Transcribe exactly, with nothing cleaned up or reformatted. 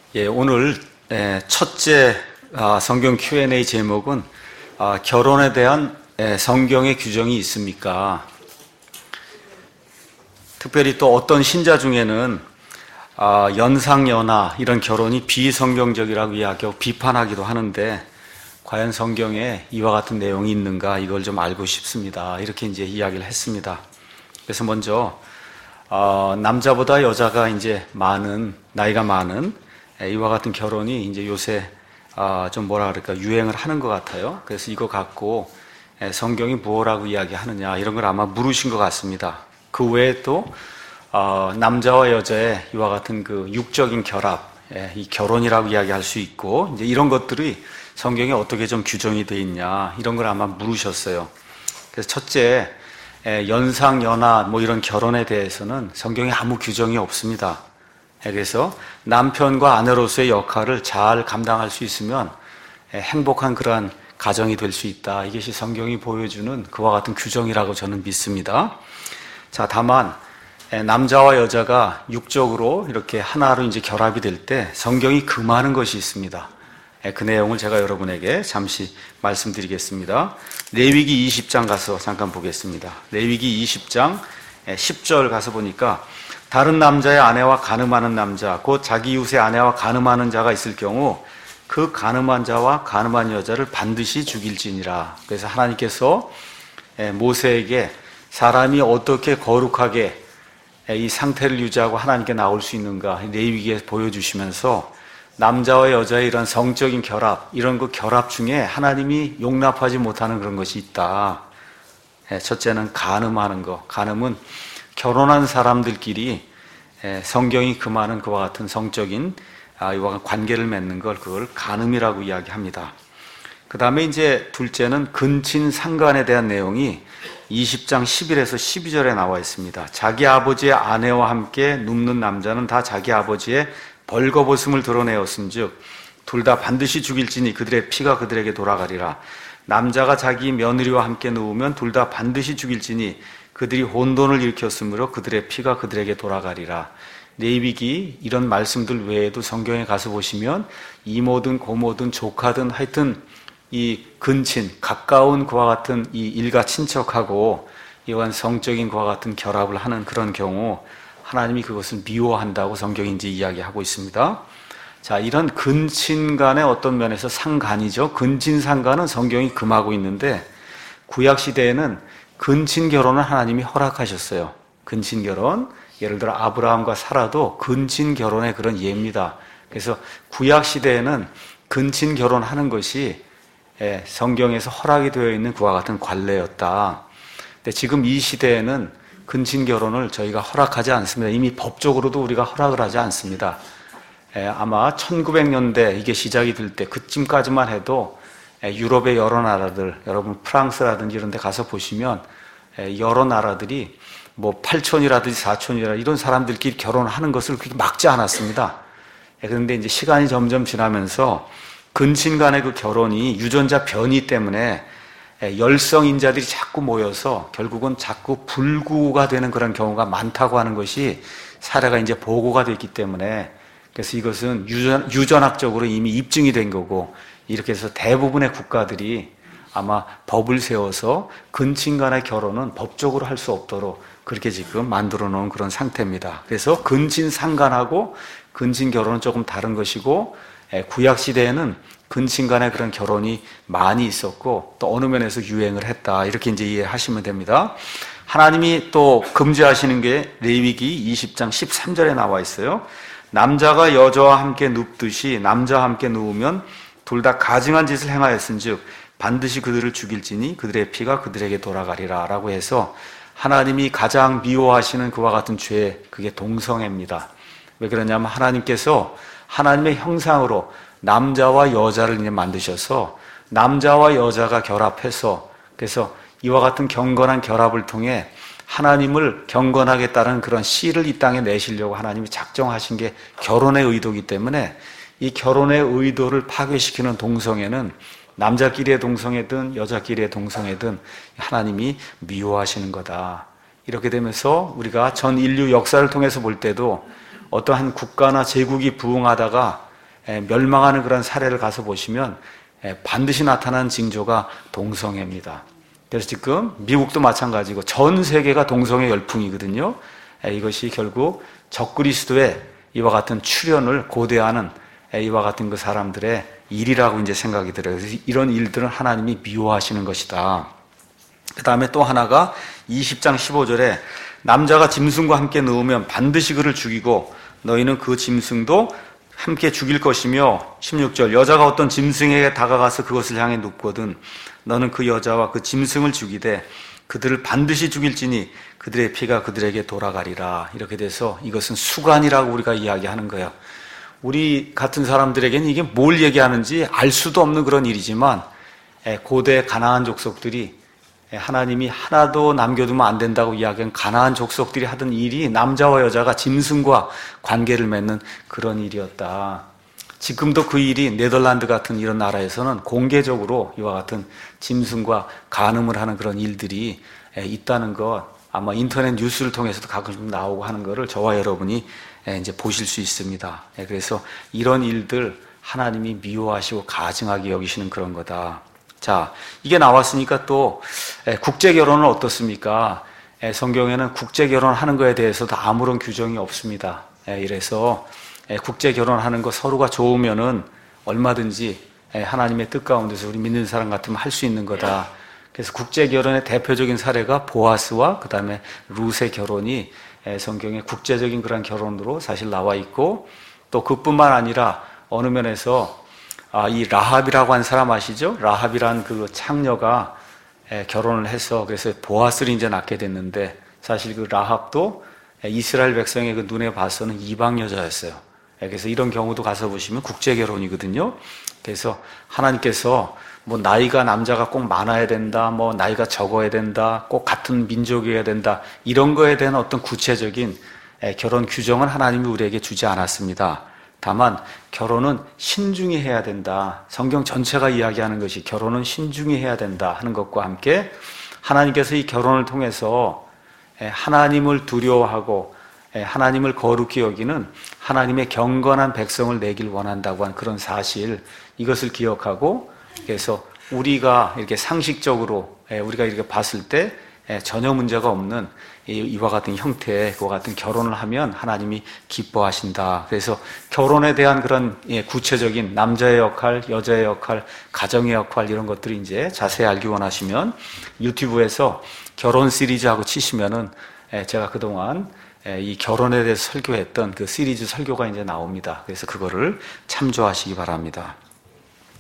예, 오늘 첫째 성경 큐 앤 에이 제목은 결혼에 대한 성경의 규정이 있습니까? 특별히 또 어떤 신자 중에는 연상연하 이런 결혼이 비성경적이라고 이야기하고 비판하기도 하는데 과연 성경에 이와 같은 내용이 있는가 이걸 좀 알고 싶습니다. 이렇게 이제 이야기를 했습니다. 그래서 먼저 남자보다 여자가 이제 많은 나이가 많은 이와 같은 결혼이 이제 요새 좀 뭐라 그럴까 유행을 하는 것 같아요. 그래서 이거 갖고 성경이 뭐라고 이야기하느냐 이런 걸 아마 물으신 것 같습니다. 그 외에 또 남자와 여자의 이와 같은 그 육적인 결합, 이 결혼이라고 이야기할 수 있고 이제 이런 것들이 성경에 어떻게 좀 규정이 되어 있냐 이런 걸 아마 물으셨어요. 그래서 첫째 연상 연하 뭐 이런 결혼에 대해서는 성경에 아무 규정이 없습니다. 그래서 남편과 아내로서의 역할을 잘 감당할 수 있으면 행복한 그러한 가정이 될 수 있다. 이것이 성경이 보여주는 그와 같은 규정이라고 저는 믿습니다. 자, 다만 남자와 여자가 육적으로 이렇게 하나로 이제 결합이 될 때 성경이 금하는 것이 있습니다. 그 내용을 제가 여러분에게 잠시 말씀드리겠습니다. 레위기 이십 장 가서 잠깐 보겠습니다. 레위기 이십 장 십 절 가서 보니까 다른 남자의 아내와 간음하는 남자, 곧 자기 이웃의 아내와 간음하는 자가 있을 경우 그 간음한 자와 간음한 여자를 반드시 죽일지니라. 그래서 하나님께서 모세에게 사람이 어떻게 거룩하게 이 상태를 유지하고 하나님께 나올 수 있는가 레위기에 보여주시면서 남자와 여자의 이런 성적인 결합, 이런 그 결합 중에 하나님이 용납하지 못하는 그런 것이 있다. 첫째는 간음하는 거. 간음은 결혼한 사람들끼리 성경이 금하는 그와 같은 성적인 이와 관계를 맺는 걸 그걸 간음이라고 이야기합니다. 그 다음에 이제 둘째는 근친 상간에 대한 내용이 이십 장 십일에서 십이 절에 나와 있습니다. 자기 아버지의 아내와 함께 눕는 남자는 다 자기 아버지의 벌거벗음을 드러내었은즉 둘 다 반드시 죽일지니 그들의 피가 그들에게 돌아가리라. 남자가 자기 며느리와 함께 누우면 둘 다 반드시 죽일지니 그들이 혼돈을 일으켰으므로 그들의 피가 그들에게 돌아가리라. 레위기 이런 말씀들 외에도 성경에 가서 보시면 이모든 고모든 조카든 하여튼 이 근친 가까운 그와 같은 이 일가 친척하고 이러한 성적인 그와 같은 결합을 하는 그런 경우 하나님이 그것을 미워한다고 성경이 이제 이야기하고 있습니다. 자, 이런 근친 간의 어떤 면에서 상간이죠. 근친 상간은 성경이 금하고 있는데 구약 시대에는 근친 결혼을 하나님이 허락하셨어요. 근친 결혼, 예를 들어 아브라함과 사라도 근친 결혼의 그런 예입니다. 그래서 구약 시대에는 근친 결혼하는 것이 성경에서 허락이 되어 있는 그와 같은 관례였다. 근데 지금 이 시대에는 근친 결혼을 저희가 허락하지 않습니다. 이미 법적으로도 우리가 허락을 하지 않습니다. 아마 천구백 년대 이게 시작이 될 때 그쯤까지만 해도 유럽의 여러 나라들, 여러분 프랑스라든지 이런 데 가서 보시면 여러 나라들이 뭐 팔촌이라든지 사촌이라 이런 사람들끼리 결혼하는 것을 그렇게 막지 않았습니다. 그런데 이제 시간이 점점 지나면서 근친 간의 그 결혼이 유전자 변이 때문에 열성인자들이 자꾸 모여서 결국은 자꾸 불구가 되는 그런 경우가 많다고 하는 것이 사례가 이제 보고가 됐기 때문에 그래서 이것은 유전, 유전학적으로 이미 입증이 된 거고 이렇게 해서 대부분의 국가들이 아마 법을 세워서 근친 간의 결혼은 법적으로 할 수 없도록 그렇게 지금 만들어 놓은 그런 상태입니다. 그래서 근친 상간하고 근친 결혼은 조금 다른 것이고 구약 시대에는 근친 간의 그런 결혼이 많이 있었고 또 어느 면에서 유행을 했다. 이렇게 이제 이해하시면 됩니다. 하나님이 또 금지하시는 게 레위기 이십 장 십삼 절에 나와 있어요. 남자가 여자와 함께 눕듯이 남자와 함께 누우면 둘 다 가증한 짓을 행하였은즉 반드시 그들을 죽일지니 그들의 피가 그들에게 돌아가리라 라고 해서 하나님이 가장 미워하시는 그와 같은 죄, 그게 동성애입니다. 왜 그러냐면 하나님께서 하나님의 형상으로 남자와 여자를 이제 만드셔서 남자와 여자가 결합해서 그래서 이와 같은 경건한 결합을 통해 하나님을 경건하겠다는 그런 씨를 이 땅에 내시려고 하나님이 작정하신 게 결혼의 의도이기 때문에 이 결혼의 의도를 파괴시키는 동성애는 남자끼리의 동성애든 여자끼리의 동성애든 하나님이 미워하시는 거다. 이렇게 되면서 우리가 전 인류 역사를 통해서 볼 때도 어떠한 국가나 제국이 부흥하다가 멸망하는 그런 사례를 가서 보시면 반드시 나타나는 징조가 동성애입니다. 그래서 지금 미국도 마찬가지고 전 세계가 동성애 열풍이거든요. 이것이 결국 적그리스도의 이와 같은 출현을 고대하는 이와 같은 그 사람들의 일이라고 이제 생각이 들어요. 그래서 이런 일들은 하나님이 미워하시는 것이다. 그 다음에 또 하나가 이십 장 십오 절에 남자가 짐승과 함께 누우면 반드시 그를 죽이고 너희는 그 짐승도 함께 죽일 것이며, 십육 절 여자가 어떤 짐승에게 다가가서 그것을 향해 눕거든 너는 그 여자와 그 짐승을 죽이되 그들을 반드시 죽일지니 그들의 피가 그들에게 돌아가리라. 이렇게 돼서 이것은 수간이라고 우리가 이야기하는 거예요. 우리 같은 사람들에게는 이게 뭘 얘기하는지 알 수도 없는 그런 일이지만 고대 가나안 족속들이 하나님이 하나도 남겨두면 안 된다고 이야기한 가나안 족속들이 하던 일이 남자와 여자가 짐승과 관계를 맺는 그런 일이었다. 지금도 그 일이 네덜란드 같은 이런 나라에서는 공개적으로 이와 같은 짐승과 간음을 하는 그런 일들이 있다는 것, 아마 인터넷 뉴스를 통해서도 가끔 나오고 하는 것을 저와 여러분이 이제 보실 수 있습니다. 그래서 이런 일들 하나님이 미워하시고 가증하게 여기시는 그런 거다. 자, 이게 나왔으니까 또 국제 결혼은 어떻습니까? 성경에는 국제 결혼하는 거에 대해서도 아무런 규정이 없습니다. 이래서 국제 결혼하는 거 서로가 좋으면은 얼마든지 하나님의 뜻 가운데서 우리 믿는 사람 같으면 할 수 있는 거다. 그래서 국제 결혼의 대표적인 사례가 보아스와 그 다음에 룻의 결혼이 성경에 국제적인 그런 결혼으로 사실 나와 있고, 또 그뿐만 아니라 어느 면에서 아, 이 라합이라고 한 사람 아시죠? 라합이란 그 창녀가 결혼을 해서 그래서 보아스를 이제 낳게 됐는데, 사실 그 라합도 이스라엘 백성의 그 눈에 봐서는 이방 여자였어요. 그래서 이런 경우도 가서 보시면 국제 결혼이거든요. 그래서 하나님께서 뭐 나이가 남자가 꼭 많아야 된다, 뭐 나이가 적어야 된다, 꼭 같은 민족이어야 된다, 이런 거에 대한 어떤 구체적인 결혼 규정은 하나님이 우리에게 주지 않았습니다. 다만 결혼은 신중히 해야 된다. 성경 전체가 이야기하는 것이 결혼은 신중히 해야 된다 하는 것과 함께, 하나님께서 이 결혼을 통해서 하나님을 두려워하고 하나님을 거룩히 여기는 하나님의 경건한 백성을 내길 원한다고 한 그런 사실, 이것을 기억하고, 그래서 우리가 이렇게 상식적으로 우리가 이렇게 봤을 때 전혀 문제가 없는 이와 같은 형태의 그와 같은 결혼을 하면 하나님이 기뻐하신다. 그래서 결혼에 대한 그런 구체적인 남자의 역할, 여자의 역할, 가정의 역할, 이런 것들이 이제 자세히 알기 원하시면 유튜브에서 결혼 시리즈하고 치시면은 제가 그동안 이 결혼에 대해서 설교했던 그 시리즈 설교가 이제 나옵니다. 그래서 그거를 참조하시기 바랍니다.